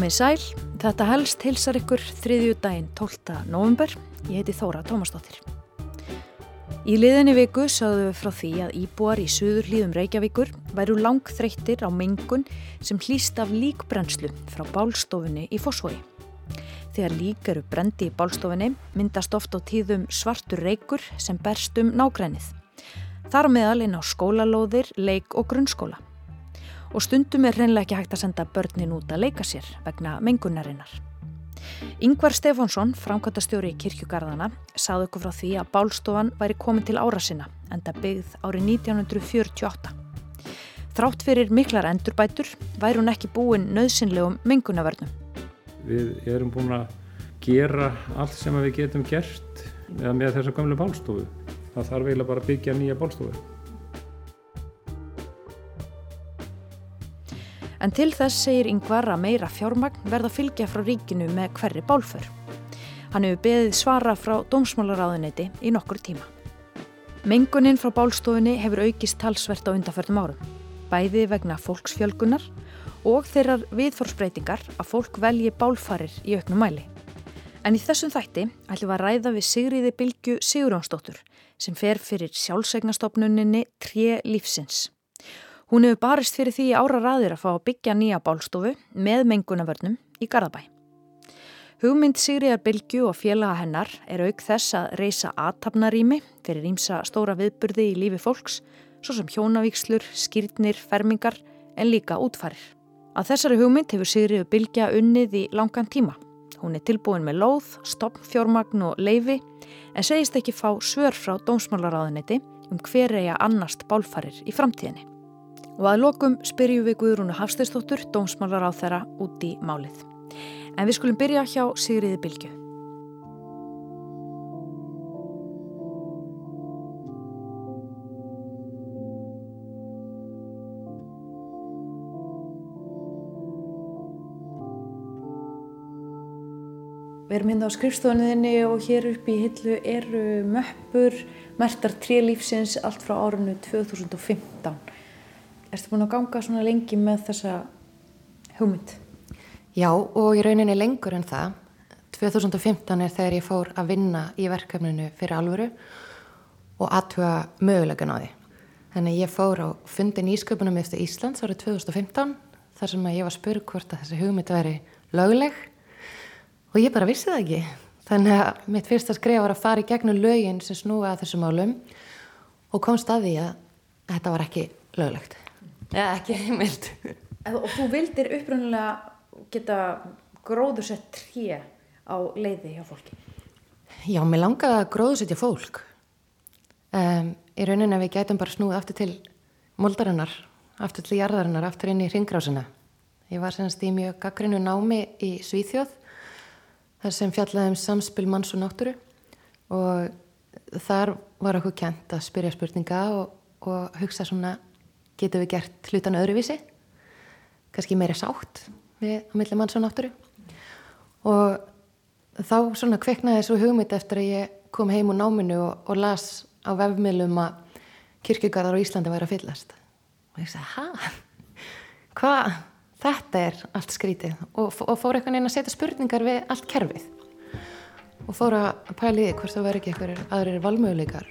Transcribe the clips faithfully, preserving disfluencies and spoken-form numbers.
Komið sæl, þetta helst heilsar ykkur þriðjudaginn tólfta nóvember. Ég heiti Þóra Tómasdóttir. Í liðinni viku sögðum við frá því að íbúar í suðurhlíðum Reykjavíkur væru langþreyttir á mengun sem hlýst af líkbrennslu frá bálstofunni í Fossvogi. Þegar lík eru brendi í bálstofunni myndast oft á tíðum svartur reykur sem berst um nágrennið. Þar á meðal inn á skólalóðir, leik og grunnskóla. Og stundum er hreinlega ekki hægt að senda börnin út að leika sér vegna mengunarinnar. Ingvar Stefánsson, framkvæmdastjóri í Kirkjugarðana, sagði okkur frá því að bálstofan væri komin til ára sinna, enda byggð árið nítján hundruð fjörutíu og átta. Þrátt fyrir miklar endurbætur væri hún ekki búin nauðsynlegum mengunarvörnum. Við erum búin að gera allt sem við getum gert með þessa gömlu bálstofu. Það þarf eiginlega bara að byggja nýja bálstofu. En til þess segir Ingvar að meira fjármagn verða að fylgja frá ríkinu með hverri bálför. Hann hefur beðið svara frá dómsmálaráðuneyti í nokkur tíma. Mengunin frá bálstofunni hefur aukist talsvert á undanförnum árum, bæði vegna fólksfjölgunar og þeirrar viðhorfsbreytingar að fólk velji bálfarir í auknum mæli. En í þessum þætti ætlum við að ræða við Sigríði Bylgju Sigurjónsdóttur sem fer fyrir sjálfseignarstofnuninni Tré lífsins. Hún hefur barist fyrir því í áraraðir að fá að byggja nýja bálstofu með mengunarvörnum í Garðabæ. Hugmynd Sigríðar Bylgju og félaga hennar er auk þess að reisa athafnarými fyrir ýmsa stóra viðburði í lífi fólks, svo sem hjónavígslur, skírnir, fermingar en líka útfarir. Að þessari hugmynd hefur Sigríður Bylgja unnið í langan tíma. Hún er tilbúin með lóð, stofnfjármagn og leyfi en segist ekki fá svör frá dómsmálaráðuneyti um hver eigi að annast bálfarir í framtíðinni. Og að lokum spyrjum við Guðrúnu Hafsteinsdóttur, dómsmálaráðherra, út í málið. En við skulum byrja hjá Sigríði Bylgju. Við erum hérna á skrifstofunniðinni og hér upp í hillu eru möppur, merktar Tré lífsins allt frá árinu tvö þúsund og fimmtán. Ertu búin að ganga svona lengi með þessa hugmynd? Já, og í rauninni lengur en það. tvö þúsund og fimmtán er þegar ég fór að vinna í verkefninu fyrir alvöru og athuga mögulegan á því. Þannig ég fór á fundi Nýsköpunarmiðstöð Íslands árið tvö þúsund og fimmtán þar sem ég var spurð hvort að þessi hugmynd væri lögleg og ég bara vissi það ekki. Þannig að mitt fyrsta skref var að fara í gegnum lögin sem snúa að þessum málum og komst að því að þetta var ekki löglegt. Já, ekki heimilt. Og þú vildir upprunalega geta gróðursett tré á leiði hjá fólki? Já, mér langaði að gróðursetja fólk. Um, í rauninni að við gætum bara snúið aftur til moldarinnar, aftur til jarðarinnar, aftur inn í hringrásina. Ég var semst í mjög gagnrýnu námi í Svíþjóð, þar sem fjallaði um samspil manns og náttúru og þar var okkur kennt að spyrja spurninga og, og hugsa svona getum við gert hlutan öðruvísi, kannski meira sátt við á milli manns og náttúru. Og þá svona kveiknaði þessu hugmynd eftir að ég kom heim úr náminu og, og las á vefmiðlum að kirkjugarðar á Íslandi væri að fyllast. Og ég sagði, ha? Hvað? Þetta er allt skrítið. Og, og fór einhvern veginn að setja spurningar við allt kerfið. Og fór að pæla í hvort það væri ekki einhverjir aðrir valmöguleikar.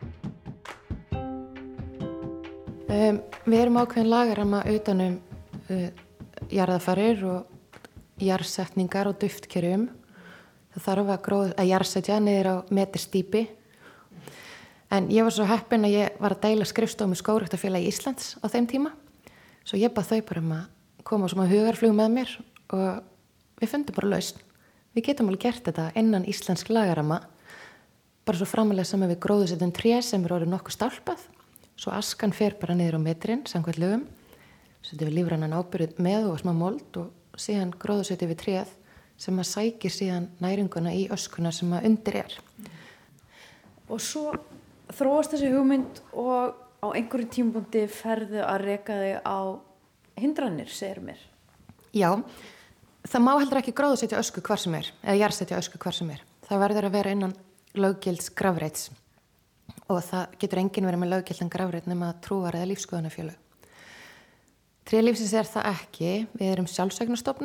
Um, við erum ákveðin lagaramma utanum uh, jarðafarir og jarðsetningar og duftkerjum. Það þarf að, gróð, að jarðsetja niður á meterstýpi. En ég var svo heppin að ég var að deila skrifstofu með Skógræktarfélagi Íslands á þeim tíma. Svo ég bað þau bara um að koma á svona hugarflug með mér og við fundum bara lausn. Við getum alveg gert þetta innan íslensk lagaramma. Bara svo framalega saman við gróðursetjum tré sem er orðið nokkuð stálpað. Svo askan fer bara niður á metrinn, samkvæmt lögum. Setjum við lífrænan áburð með og smá mold og síðan gróðursetjum við tréð sem að sækir síðan næringuna í öskuna sem að undir er. Og svo þróast þessi hugmynd og á einhverjum tímapunkti ferðu að reka þig á hindranir, segir mér. Já, það má heldur ekki gróðursetja ösku hvar sem er, eða jarðsetja ösku hvar sem er. Það verður að vera innan löggilds grafreits. Og það getur enginn verið með löggildan grafreit nema trúar eða lífskoðunarfélög. Tré lífsins er það ekki. Við erum sjálfseignarstofnun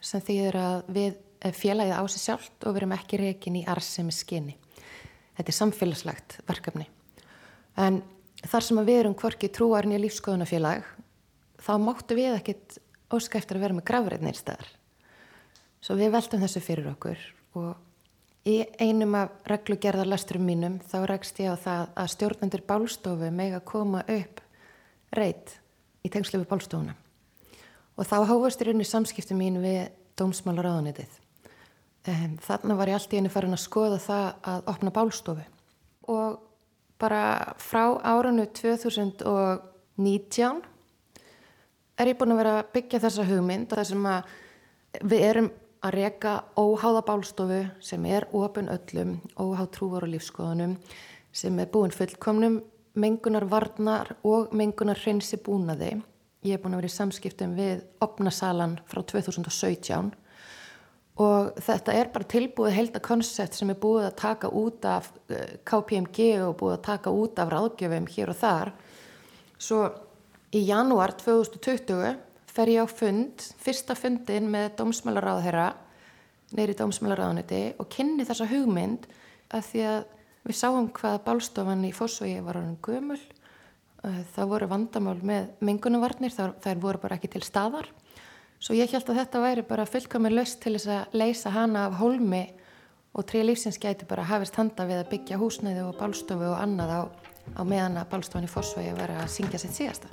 sem þýðir að við félagið á sig sjálft og við erum ekki rekin í arðsemi skyni. Þetta er samfélagslegt verkefni. En þar sem að við erum hvorki trúar né lífskoðunarfélag, þá máttu við ekkit óska eftir að vera með grafreitn neins staðar. Svo við veltum þessu fyrir okkur og í einum af reglugerðarlesturum mínum þá rekst ég á það að stjórnendur bálstofu mega koma upp reit í tengslu við bálstofuna. Og þá hófust í rauninni samskipti mín við dómsmálaráðuneytið. Þarna var ég allt í einu farin að skoða það að opna bálstofu. Og bara frá árinu tvö þúsund og nítján er ég búin að vera að byggja þessa hugmynd þar sem að við erum að reka óháða bálstofu sem er opin öllum, óháð trúar og lífskoðunum, sem er búin fullkomnum mengunarvarnar og mengunar hreinsi búnaði. Ég er búin að vera í samskiptum við opnasalan frá tvö þúsund og sautján og þetta er bara tilbúið heildarkonsept sem er búið að taka út af K P M G og búið að taka út af ráðgjöfum hér og þar. Svo í janúar tvö þúsund og tuttugu fer ég á fund, fyrsta fundin með dómsmálaráðherra niðri í dómsmálaráðuneyti og kynni þessa hugmynd að því að við sáum hvað bálstofan í Fossvogi var orðin gömul. Það voru vandamál með mengunarvarnir, þær voru bara ekki til staðar. Svo ég hélt að þetta væri bara fullkomin lausn til þess að leysa hana af hólmi og Tré lífsins gæti bara hafist handa við að byggja húsnæði og bálstofu og annað á, á meðan að bálstofan í Fossvogi væri að syngja sitt síðasta.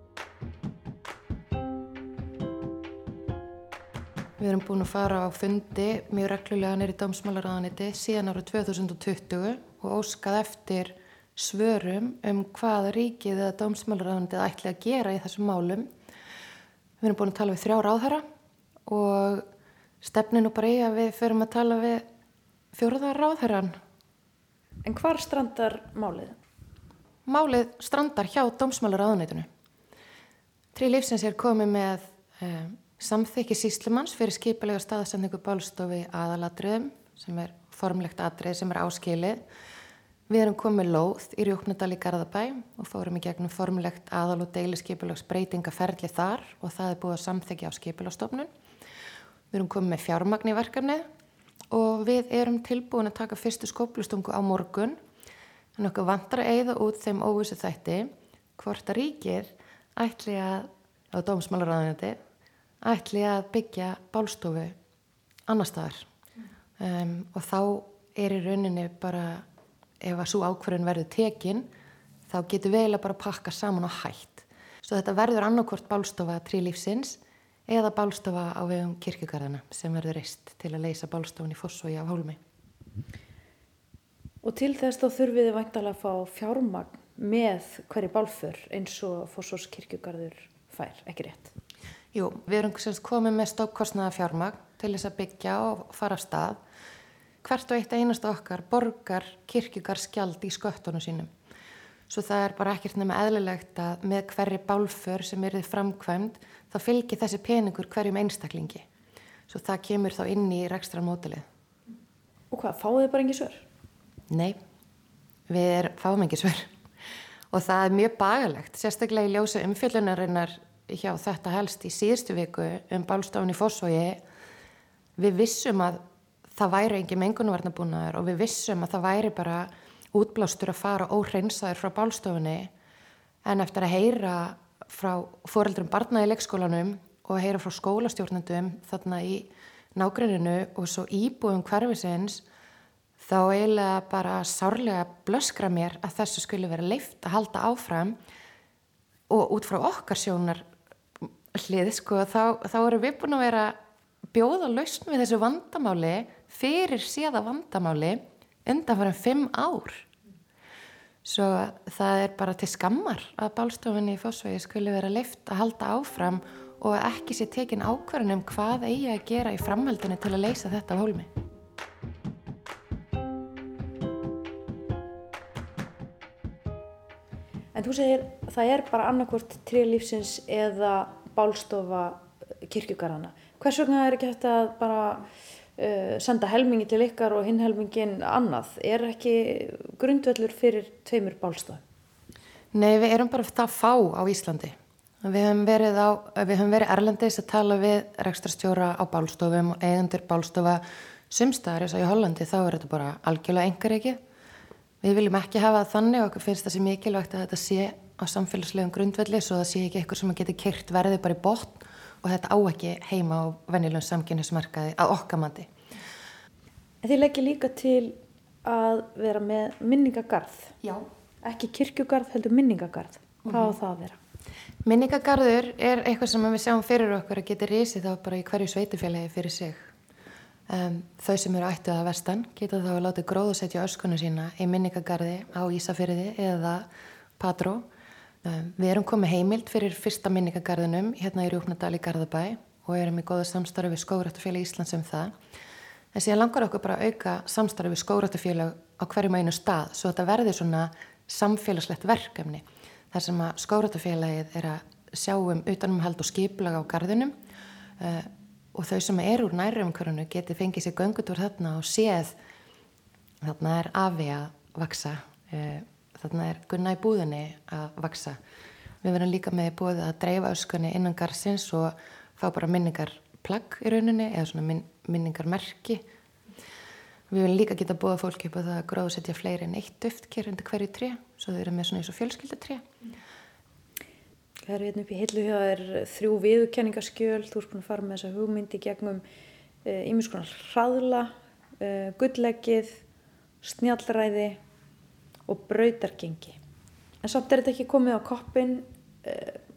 Við erum búin að fara á fundi mjög reglulega niðri í dómsmálaráðuneyti síðan árið tvö þúsund og tuttugu og óskað eftir svörum um hvað ríkið eða dómsmálaráðuneytið ætli að gera í þessum málum. Við erum búin að tala við þrjá ráðherra og stefnir nú bara í að við förum að tala við fjórða ráðherran. En hvar strandar málið? Málið strandar hjá dómsmálaráðuneytinu. Tré lífsins er komið með eh, samþykki sýslumanns fyrir skipulega staðsetningu bálstofu í aðalatriðum sem er formlegt atrið sem er áskilið. Við erum komið lóð í Rjúpnadal í Garðabæ og fórum í gegnum formlegt aðal- og deiliskipulags breytingaferli þar og það er búið að samþykkja á skipulagsstofnun. Við erum komið með fjármagn í verkefnið og við erum tilbúin að taka fyrstu skóflustungu á morgun. En okkur vantar að eyða út þeim óvissu þætti hvort að ríkið ætli að, á dómsmálaráðuneyti, ætli að byggja bálstofu annar staðar. Um, og þá er í rauninni bara ef að svo ákvörðun verður tekin, þá getur vel að bara pakka saman og hætt. Svo þetta verður annarkvort bálstofa Tré lífsins eða bálstofa á vegum kirkjugarðana sem verður reist til að leysa bálstofan í Fossvogi af hólmi. Og til þess þá þurfið þið væntanlega að fá fjármagn með hverri bálför eins og Fossvogs kirkjugarður fær, ekki rétt? Jú, við erum semst komið með stofnkostnaðar fjármagn til þess að byggja og fara af stað. Hvert og eitt einasta okkar borgar kirkjugarðsgjald í sköttunum sínum. Svo það er bara ekkert nema eðlilegt að með hverri bálför sem er framkvæmd, þá fylgir þessi peningur hverjum einstaklingi. Svo það kemur þá inn í rekstrarmódelið. Og hvað, fáið þið bara engi svör? Nei, við er, fáum engi svör. Og það er mjög bagalegt, sérstaklega í ljósi umfjöllunarinnar hjá þetta helst í síðustu viku um bálstofan í Fossvogi. Við vissum að það væri engin mengunarvarnabúnaður og við vissum að það væri bara útblástur að fara óhreinsaður frá bálstofunni en eftir að heyra frá foreldrum barna í leikskólanum og heyra frá skólastjórnendum þarna í nágrenninu og svo íbúum hverfisins þá eiginlega bara sárlega blöskra mér að þessu skulle vera leyft að halda áfram og út frá okkar sjónar hlið sko þá, þá erum við búin að vera bjóða lausn við þessu vandamáli fyrir séða vandamáli undanfarin fimm ár. Svo það er bara til skammar að bálstofunni í Fossvogi skuli vera leyft að halda áfram og ekki sé tekin ákvörðun um hvað eigi að gera í framhaldinu til að leysa þetta af hólmi. En þú segir það er bara annarkvort Tré lífsins eða bálstofa kirkjugarðana. Hvers vegna er ekki hægt að bara uh, senda helmingi til ykkar og hinn helmingin annað? Er ekki grundvöllur fyrir tveimur bálstofum? Nei, við erum bara það fá á Íslandi Við höfum verið, á, við höfum verið erlendis að tala við rekstrarstjóra á bálstofum og eigendur bálstofa sumstaðar eins og í Hollandi, þá er þetta bara algjörlega einkareiki. Við viljum ekki hafa það þannig og okkur finnst það sé mikilvægt að þetta sé á samfélagslegum grundvelli svo það sé ekki eitthvað sem getur keyrt verðið bara í botn og þetta á ekki heima á venjulegum samkynhneigðsmarkaði að okkar mati. Þið leggið líka til að vera með minningagarð. Já. Ekki kirkjugarð, heldur minningagarð. Hvað á það að vera? Minningagarður er eitthvað sem við sjáum fyrir okkur að geta risið þá bara í hverju sveitarfélagi fyrir sig. Um, þau sem eru ættu að vestan geta þá að láta gróðursetja öskuna sína í minningagarði á Ísafirði eða Patró. Um, við erum komið heimild fyrir fyrsta minningagarðinum hérna í Rjúpnadal í Garðabæ og erum í góða samstarfi við Skógræktarfélag Íslands um það. En síðan langar okkur bara að auka samstarfi við Skógræktarfélag á hverjum einu stað svo þetta verði svona samfélagslegt verkefni. Þar sem að Skógræktarfélagið er að sjá um utanumhald og skipulag á garðinum uh, og þau sem eru úr nærumhverfinu geti fengið sér göngutúr þarna og séð þarna er afi að vaksa, uh, þarna er Gunna í búðinni að vaksa. Við verðum líka með búið að dreifa öskunni innan garðsins og fá bara minningarplagg í rauninni eða svona min, minningarmerki. Við viljum líka geta búið fólki upp á það að gróðursetja fleiri en eitt duftker undir hverju tré, svo þau eru með svona eins og fjölskyldatré. Það er hérna upp í hillu hjá þér þrjú viðurkenningaskjöl, þú ert búin að fara með þessa hugmyndi gegnum ýmiss konar hraðla, e, gullleggið, snjallræði og brautargengi. En samt er þetta ekki komið á koppinn, e,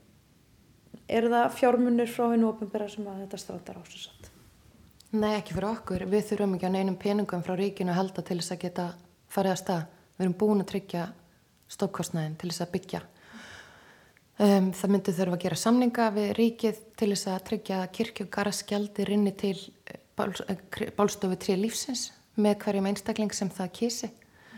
er það fjármunir frá hinu opinbera sem að þetta strátar á svo satt? Nei, ekki fyrir okkur. Við þurfum ekki á neinum peningum frá ríkinu að halda til þess að geta farið að stað. Við erum búin að tryggja stofnkostnaðinn til þess að byggja. Um, það myndi þurfa að gera samninga við ríkið til þess að tryggja kirkjugarðsgjaldi rinni til bál, bálstofu tré lífsins með hverjum einstakling sem það kysi.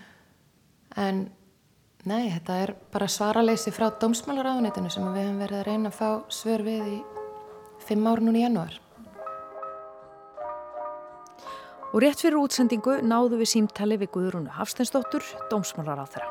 En nei, þetta er bara svaraleysi frá dómsmálaráðuneytinu sem við höfum verið að reyna að fá svör við í fimm ár núna í janúar. Og rétt fyrir útsendingu náðu við símtali við Guðrúnu Hafsteinsdóttur, dómsmálaráðherra.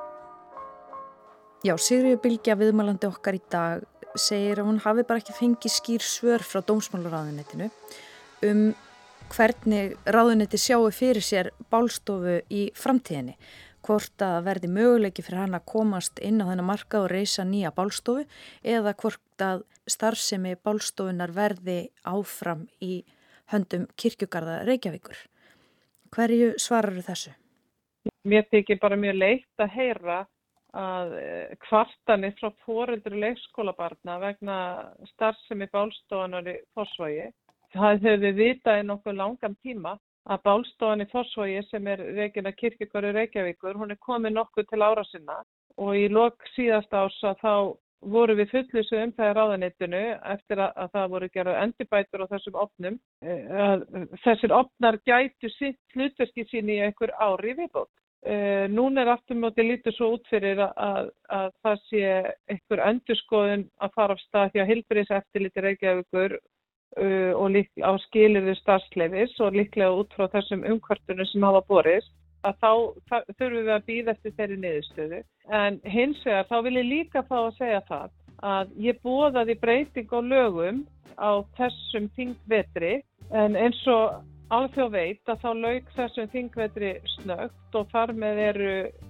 Já, Sigríður Bylgja, viðmælandi okkar í dag, segir að hún hafi bara ekki fengið skýr svör frá dómsmálaráðuneytinu um hvernig ráðuneyti sjáu fyrir sér bálstofu í framtíðinni. Hvort að verði möguleiki fyrir hann að komast inn á þennan markað og reisa nýja bálstofu eða hvort að starfsemi bálstofunar verði áfram í höndum kirkjugarða Reykjavíkur. Hverju svarar þessu? Mér þykir bara mjög leitt að heyra að kvartanir frá foreldri leikskólabarna vegna starfsemi bálstofunar í Fossvogi. Það höfum við vitað í nokkuð langan tíma að bálstofan í Fossvogi sem er rekin af kirkjugarði Reykjavíkur, hún er komin nokkuð til ára sinna og í lok síðasta árs að þá voru við fullvissu um það í ráðuneytinu eftir að, að það voru gerað endurbætur á þessum ofnum. Að þessir ofnar gætu sitt hlutverki sín í einhver ári viðbót. Uh, núna er aftur móti lítið svo út fyrir að, að, að það sé einhver endurskoðun að fara af stað hjá heilbrigðiseftirliti Reykjavíkur uh, og lík, á skilyrði starfsleyfis og líklega út frá þessum umkvörtunum sem hafa borist. Að þá það, þurfum við að bíða eftir þeirri niðurstöðu. En hins vegar þá vil ég líka fá að segja það að ég boðaði breyting á lögum á þessum þingvetri en eins og alþjóð veit að þá lauk þessum þingvetri snöggt og þar með eru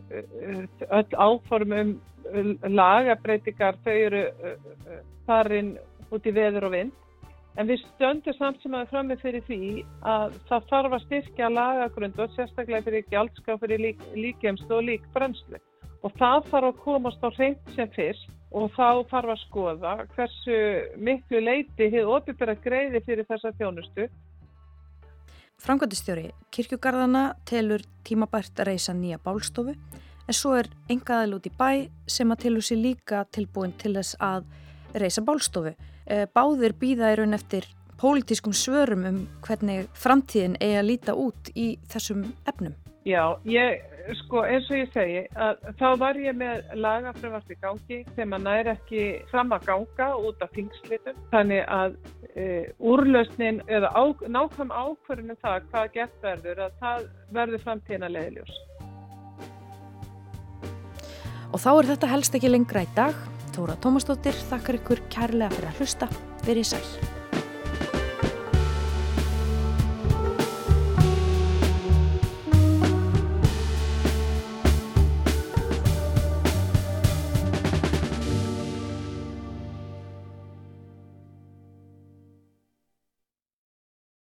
öll áform um lagabreytingar, þau eru farin út í veður og vind. En við stöndum samt sem að frammi fyrir því að það þarf að styrkja lagagrundvöld, sérstaklega fyrir gjaldskrá fyrir lík, líkgeymslu og líkbrennslu. Og það þarf að komast á hreint sem fyrst og þá þarf að skoða hversu miklu leyti hið opinbera greiði fyrir þessa þjónustu. Framkvæmdastjóri kirkjugarðana telur tímabært að reisa nýja bálstofu en svo er einkaaðili út í bæ sem að telur sig líka tilbúin til þess að reisa bálstofu. Báðir bíða í raun eftir pólitískum svörum um hvernig framtíðin eigi að líta út í þessum efnum. Já, ég, sko, eins og ég segi, að þá var ég með lagafrumvarp í gangi sem að nær ekki fram að ganga út af þingslitum. Þannig að e, úrlausnin eða á, nákvæm ákvörðun um það hvað gert verður, að það verður framtíðin að leiðljós. Og þá er þetta helst ekki lengra í dag. Þóra Tómasdóttir þakkar ykkur kærlega fyrir að hlusta. Verið sæl.